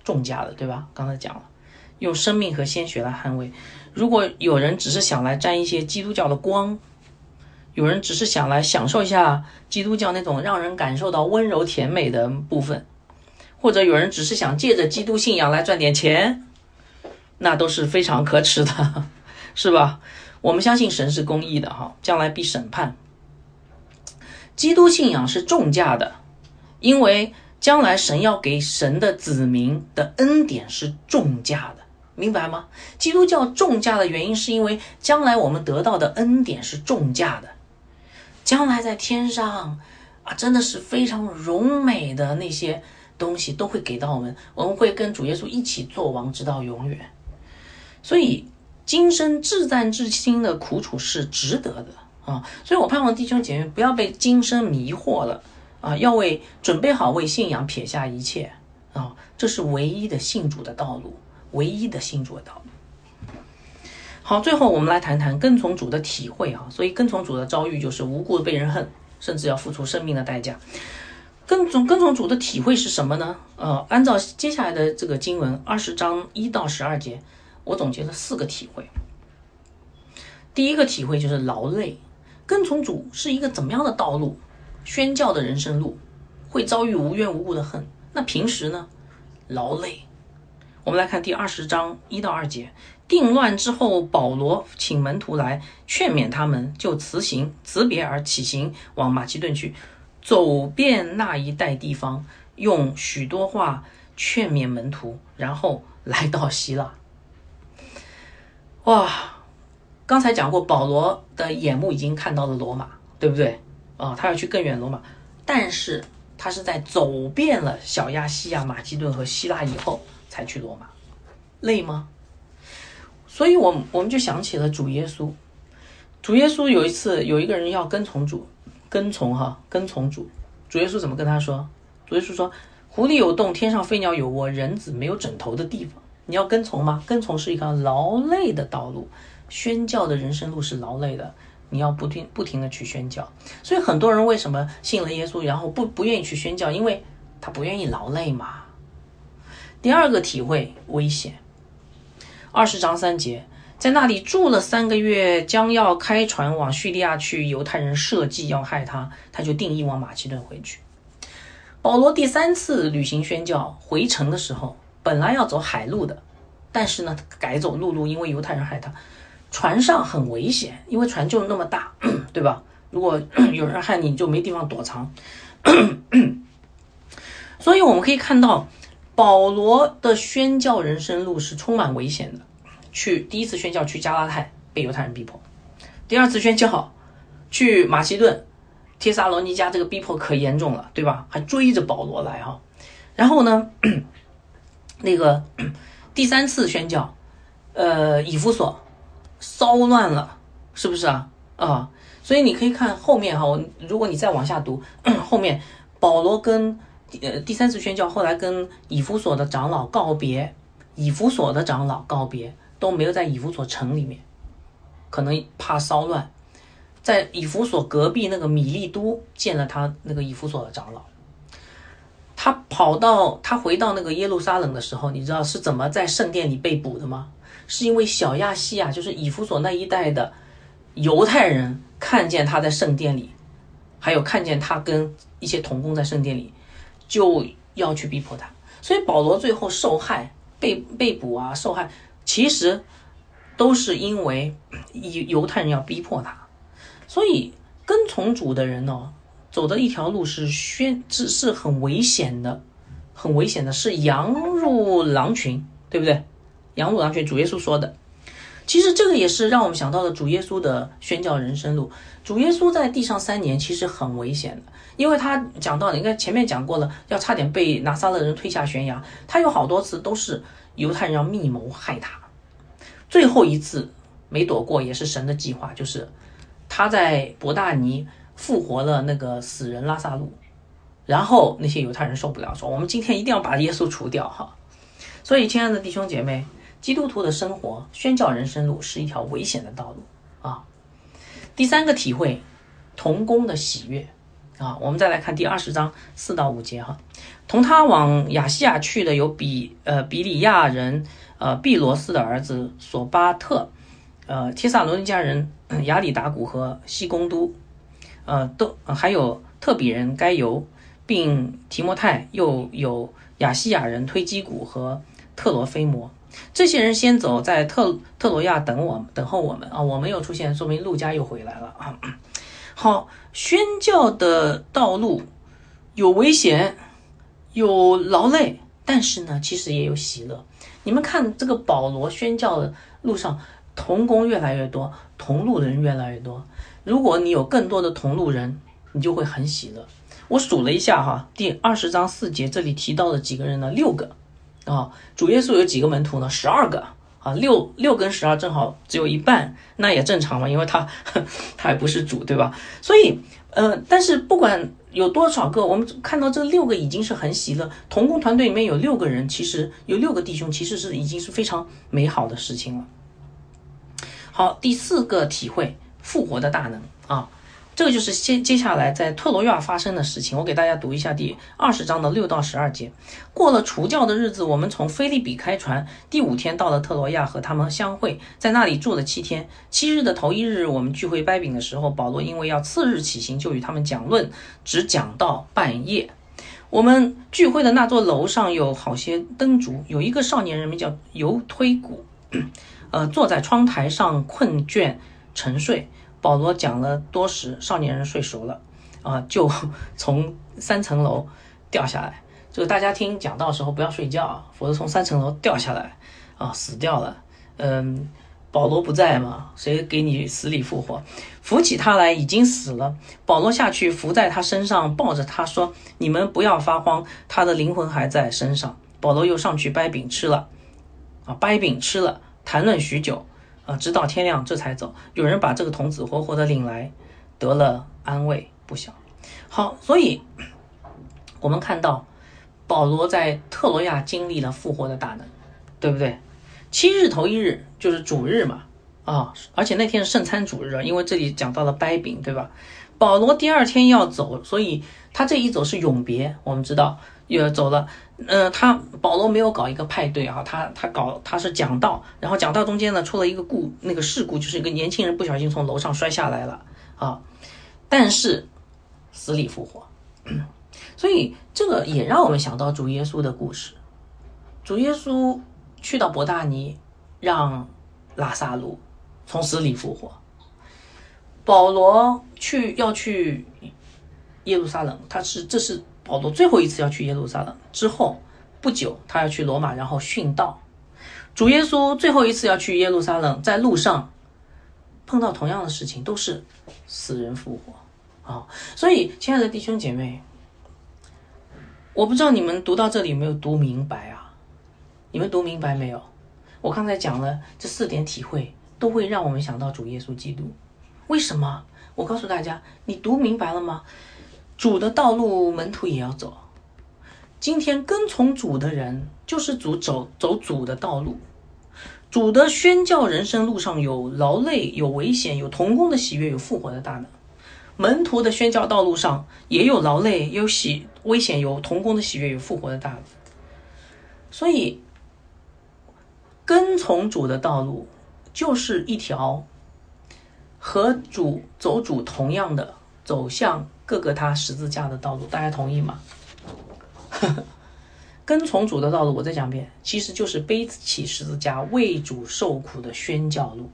重价的，对吧？刚才讲了，用生命和鲜血来捍卫。如果有人只是想来沾一些基督教的光，有人只是想来享受一下基督教那种让人感受到温柔甜美的部分，或者有人只是想借着基督信仰来赚点钱，那都是非常可耻的，是吧？我们相信神是公义的哈，将来必审判。基督信仰是重价的，因为将来神要给神的子民的恩典是重价的，明白吗？基督教重价的原因是因为将来我们得到的恩典是重价的，将来在天上啊，真的是非常荣美的那些东西都会给到我们，我们会跟主耶稣一起作王直到永远。所以今生至赞至亲的苦楚是值得的啊！所以我盼望弟兄姐妹不要被今生迷惑了啊，要准备好为信仰撇下一切啊！这是唯一的信主的道路，唯一的信主的道路。好，最后我们来谈谈跟从主的体会啊。所以跟从主的遭遇就是无故被人恨，甚至要付出生命的代价。跟从主的体会是什么呢？按照接下来的这个经文20章1到12节，我总结了4个体会。第一个体会就是劳累，跟从主是一个怎么样的道路？宣教的人生路，会遭遇无缘无故的恨。那平时呢？劳累。我们来看第20章1到2节，定乱之后，保罗请门徒来劝勉他们，就辞别而起行，往马其顿去，走遍那一带地方，用许多话劝勉门徒，然后来到希腊。哇，刚才讲过，保罗的眼目已经看到了罗马，对不对？他要去更远罗马，但是他是在走遍了小亚细亚、马其顿和希腊以后才去罗马，累吗？所以我们就想起了主耶稣。主耶稣有一次有一个人要跟从主，跟从主。主耶稣怎么跟他说？主耶稣说：湖里有洞，天上飞鸟有窝，人子没有枕头的地方。你要跟从吗？跟从是一条劳累的道路，宣教的人生路是劳累的，你要不停的去宣教。所以很多人为什么信了耶稣，然后不愿意去宣教？因为他不愿意劳累嘛。第二个体会，危险。20章3节，在那里住了3个月，将要开船往叙利亚去，犹太人设计要害他，他就定义往马其顿回去。保罗第3次旅行宣教回程的时候，本来要走海路的，但是呢改走陆路，因为犹太人害他。船上很危险，因为船就那么大，对吧？如果有人害你，就没地方躲藏。所以我们可以看到保罗的宣教人生路是充满危险的。第一次宣教去加拉太，被犹太人逼迫；第二次宣教去马其顿、帖撒罗尼迦，这个逼迫可严重了，对吧？还追着保罗来哈。然后呢，第3次宣教，以弗所骚乱了，是不是啊？所以你可以看后面哈，如果你再往下读，后面保罗跟第3次宣教后来跟以弗所的长老告别，都没有在以弗所城里面，可能怕骚乱，在以弗所隔壁那个米利都见了他那个以弗所的长老。他回到那个耶路撒冷的时候，你知道是怎么在圣殿里被捕的吗？是因为小亚细亚，就是以弗所那一带的犹太人看见他在圣殿里，还有看见他跟一些同工在圣殿里，就要去逼迫他。所以保罗最后受害，被捕啊，受害，其实都是因为犹太人要逼迫他。所以跟从主的人走的一条路是很危险的，是羊入狼群，对不对？羊入狼群，主耶稣说的。其实这个也是让我们想到了主耶稣的宣教人生路。主耶稣在地上3年其实很危险的，因为他讲到，应该前面讲过了，要差点被拿撒勒人推下悬崖，他有好多次都是犹太人要密谋害他。最后一次没躲过，也是神的计划，就是他在伯大尼复活了那个死人拉萨路，然后那些犹太人受不了，说我们今天一定要把耶稣除掉哈。所以亲爱的弟兄姐妹，基督徒的生活宣教人生路是一条危险的道路啊。第3个体会，同工的喜悦。 啊。我们再来看第20章4到5节哈。同他往亚细亚去的有比里亚人毕罗斯的儿子索巴特，帖撒罗尼迦人亚里达古和西公都，还有特比人该犹，并提摩太，又有亚细亚人推基古和特罗菲摩。这些人先走，在特罗亚等候我们啊。我们又出现，说明路加又回来了啊。好，宣教的道路有危险，有劳累，但是呢，其实也有喜乐。你们看这个保罗宣教的路上，同工越来越多，同路人越来越多。如果你有更多的同路人，你就会很喜乐。我数了一下哈，第20章4节这里提到的几个人呢，6个啊。主耶稣有几个门徒呢？12个啊，6跟12正好只有一半，那也正常嘛，因为他也不是主，对吧？所以但是不管有多少个，我们看到这6个已经是很喜乐。同工团队里面有6个人，其实有6个弟兄，其实是已经是非常美好的事情了。好，第4个体会，复活的大能啊。这个就是接下来在特罗亚发生的事情。我给大家读一下第20章的6到12节。过了除酵的日子，我们从腓立比开船，第5天到了特罗亚，和他们相会，在那里住了7天。7日的头1日，我们聚会掰饼的时候，保罗因为要次日起行，就与他们讲论，只讲到半夜。我们聚会的那座楼上有好些灯烛，有一个少年人名叫犹推古，坐在窗台上困倦沉睡。保罗讲了多时，少年人睡熟了就从3层楼掉下来。这个大家听讲道的时候不要睡觉，否则从3层楼掉下来死掉了。保罗不在嘛，谁给你死里复活？扶起他来，已经死了。保罗下去伏在他身上，抱着他说：“你们不要发慌，他的灵魂还在身上。”保罗又上去掰饼吃了，谈论许久。直到天亮这才走。有人把这个童子活活的领来，得了安慰不小。好，所以我们看到保罗在特罗亚经历了复活的大能，对不对？7日头1日就是主日嘛而且那天是圣餐主日因为这里讲到了掰饼，对吧？保罗第2天要走，所以他这一走是永别。我们知道也走了。保罗没有搞一个派对他是讲道，然后讲道中间呢出了一个事故，就是一个年轻人不小心从楼上摔下来了但是死里复活。所以这个也让我们想到主耶稣的故事。主耶稣去到伯大尼，让拉撒路从死里复活。保罗要去耶路撒冷，这是保罗最后一次要去耶路撒冷，之后不久他要去罗马，然后殉道。主耶稣最后一次要去耶路撒冷，在路上碰到同样的事情，都是死人复活所以亲爱的弟兄姐妹，我不知道你们读到这里有没有读明白你们读明白没有？我刚才讲了这4点体会，都会让我们想到主耶稣基督。为什么？我告诉大家，你读明白了吗？主的道路门徒也要走。今天跟从主的人，就是走主的道路。主的宣教人生路上有劳累，有危险，有同工的喜悦，有复活的大能。门徒的宣教道路上也有劳累，有危险，有同工的喜悦，有复活的大能。所以跟从主的道路就是一条和走主同样的走向各个他十字架的道路，大家同意吗？跟从主的道路，我再讲一遍，其实就是背起十字架为主受苦的宣教路。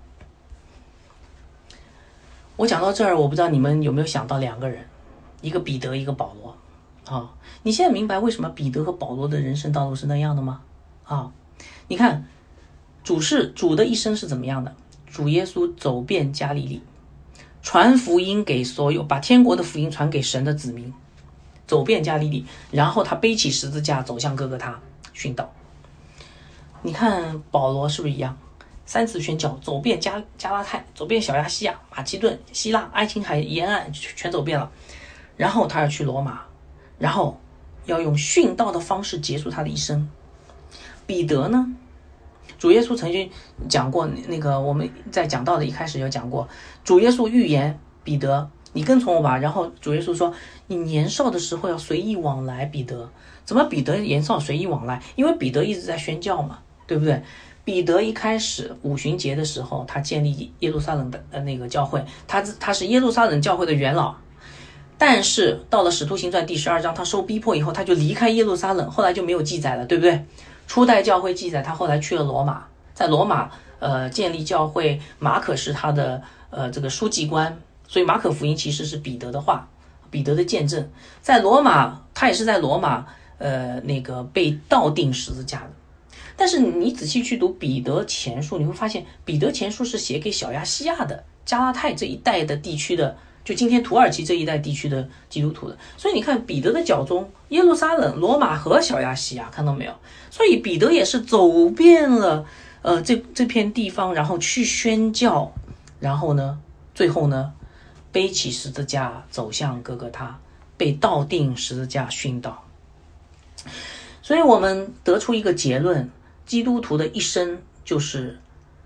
我讲到这儿，我不知道你们有没有想到2个人，一个彼得，一个保罗你现在明白为什么彼得和保罗的人生道路是那样的吗？你看主的一生是怎么样的？主耶稣走遍加利利，传福音给所有，把天国的福音传给神的子民，走遍加利利，然后他背起十字架走向各个他殉道。你看保罗是不是一样？3次宣教，走遍加拉太，走遍小亚细亚、马其顿、希腊、爱琴海沿岸全走遍了，然后他要去罗马，然后要用殉道的方式结束他的一生。彼得呢？主耶稣曾经讲过，我们在讲道的一开始有讲过，主耶稣预言彼得你跟从我吧。然后主耶稣说，你年少的时候要随意往来，彼得。怎么彼得年少随意往来？因为彼得一直在宣教嘛，对不对？彼得一开始五旬节的时候，他建立耶路撒冷的那个教会，他是耶路撒冷教会的元老。但是到了使徒行传第12章，他受逼迫以后，他就离开耶路撒冷，后来就没有记载了，对不对？初代教会记载他后来去了罗马，在罗马建立教会，马可是他的这个书记官，所以马可福音其实是彼得的话，彼得的见证。在罗马，他也是在罗马那个被倒钉十字架的。但是你仔细去读彼得前书，你会发现彼得前书是写给小亚细亚的加拉太这一带的地区的，就今天土耳其这一带地区的基督徒的。所以你看彼得的脚中，耶路撒冷、罗马和小亚细亚，看到没有？所以彼得也是走遍了这片地方，然后去宣教，然后呢，最后呢，背起十字架走向哥哥他，被倒钉十字架殉道。所以我们得出一个结论，基督徒的一生就是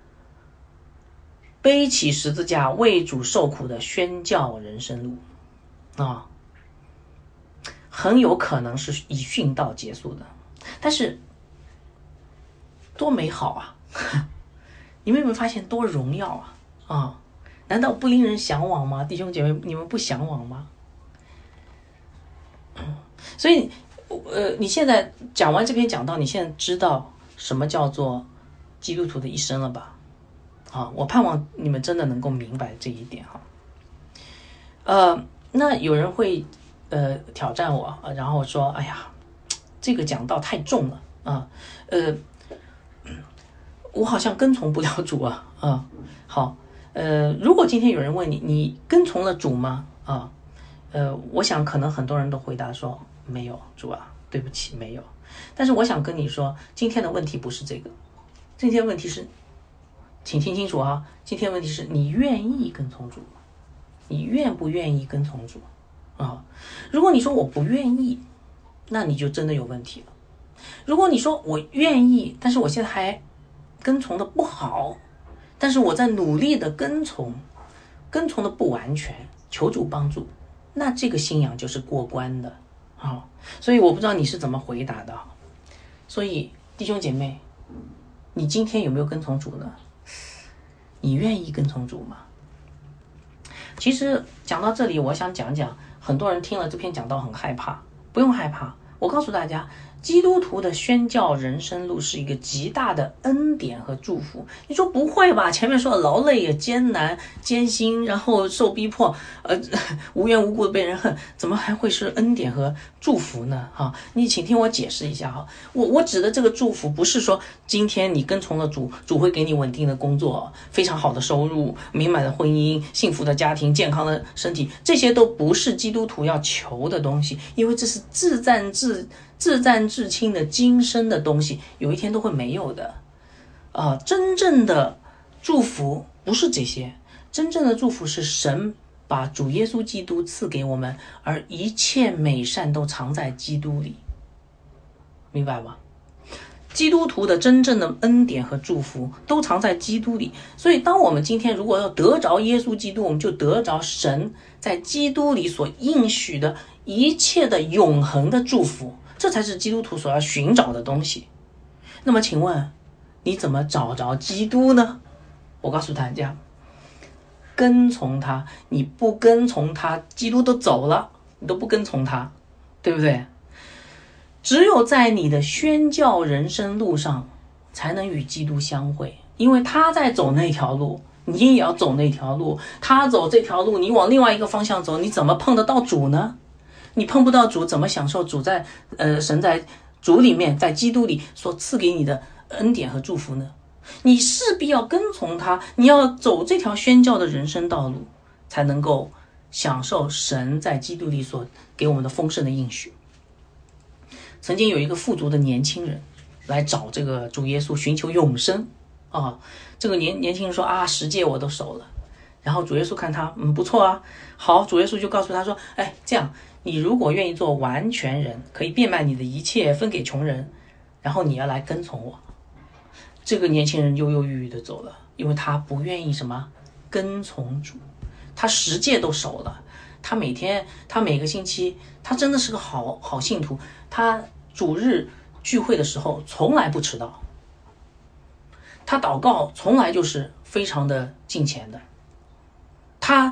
背起十字架为主受苦的宣教人生路啊，很有可能是以殉道结束的。但是多美好啊你们有没有发现多荣耀啊难道不令人向往吗？弟兄姐妹，你们不向往吗？所以你现在讲完这篇讲道，你现在知道什么叫做基督徒的一生了吧？我盼望你们真的能够明白这一点那有人会挑战我然后说，哎呀，这个讲道太重了我好像跟从不了主好，如果今天有人问你，你跟从了主吗？我想可能很多人都回答说没有，主啊，对不起，没有。但是我想跟你说，今天的问题不是这个，今天的问题是，请听清楚今天的问题是你愿意跟从主吗？你愿不愿意跟从主如果你说我不愿意，那你就真的有问题了。如果你说我愿意，但是我现在还跟从的不好，但是我在努力的跟从的不完全，求主帮助，那这个信仰就是过关的所以我不知道你是怎么回答的所以弟兄姐妹，你今天有没有跟从主呢？你愿意跟从主吗？其实讲到这里，我想讲讲，很多人听了这篇讲道很害怕，不用害怕，我告诉大家，基督徒的宣教人生路是一个极大的恩典和祝福。你说不会吧？前面说的劳累也艰难艰辛，然后受逼迫无缘无故的被人恨，怎么还会是恩典和祝福呢你请听我解释一下我指的这个祝福不是说今天你跟从了主会给你稳定的工作，非常好的收入，美满的婚姻，幸福的家庭，健康的身体，这些都不是基督徒要求的东西，因为这是自战自清的今生的东西，有一天都会没有的真正的祝福不是这些，真正的祝福是神把主耶稣基督赐给我们，而一切美善都藏在基督里，明白吗？基督徒的真正的恩典和祝福都藏在基督里，所以当我们今天如果要得着耶稣基督，我们就得着神在基督里所应许的一切的永恒的祝福，这才是基督徒所要寻找的东西。那么请问你怎么找着基督呢？我告诉大家，跟从他，你不跟从他，基督都走了，你都不跟从他，对不对？只有在你的宣教人生路上才能与基督相会，因为他在走那条路，你也要走那条路，他走这条路，你往另外一个方向走，你怎么碰得到主呢？你碰不到主，怎么享受主在神在主里面，在基督里所赐给你的恩典和祝福呢？你势必要跟从他，你要走这条宣教的人生道路，才能够享受神在基督里所给我们的丰盛的应许。曾经有一个富足的年轻人来找这个主耶稣寻求永生这个年轻人说10诫我都守了。然后主耶稣看他不错好，主耶稣就告诉他说，这样你如果愿意做完全人，可以变卖你的一切分给穷人，然后你要来跟从我。这个年轻人忧忧郁郁的走了，因为他不愿意什么跟从主。 他10诫都守了，他每个星期，他真的是个好信徒。他主日聚会的时候从来不迟到，他祷告从来就是非常的敬虔的。他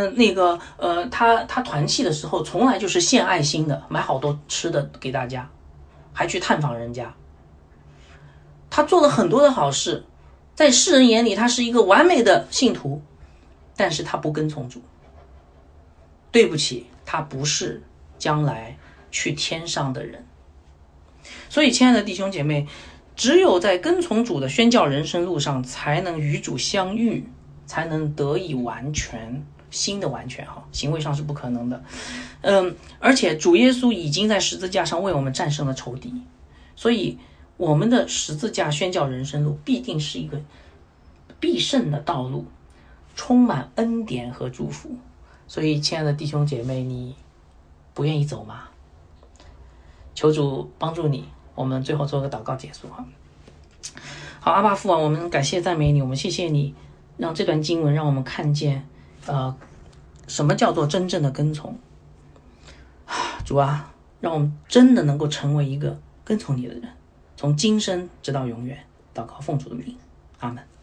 他团契的时候从来就是献爱心的，买好多吃的给大家，还去探访人家。他做了很多的好事，在世人眼里他是一个完美的信徒，但是他不跟从主。对不起，他不是将来去天上的人。所以亲爱的弟兄姐妹，只有在跟从主的宣教人生路上，才能与主相遇，才能得以完全，新的完全行为上是不可能的。而且主耶稣已经在十字架上为我们战胜了仇敌，所以我们的十字架宣教人生路必定是一个必胜的道路，充满恩典和祝福。所以亲爱的弟兄姐妹，你不愿意走吗？求主帮助你。我们最后做个祷告结束。好，阿爸父啊，我们感谢赞美你，我们谢谢你让这段经文让我们看见什么叫做真正的跟从。主啊，让我们真的能够成为一个跟从你的人，从今生直到永远。祷告奉主的名，阿们。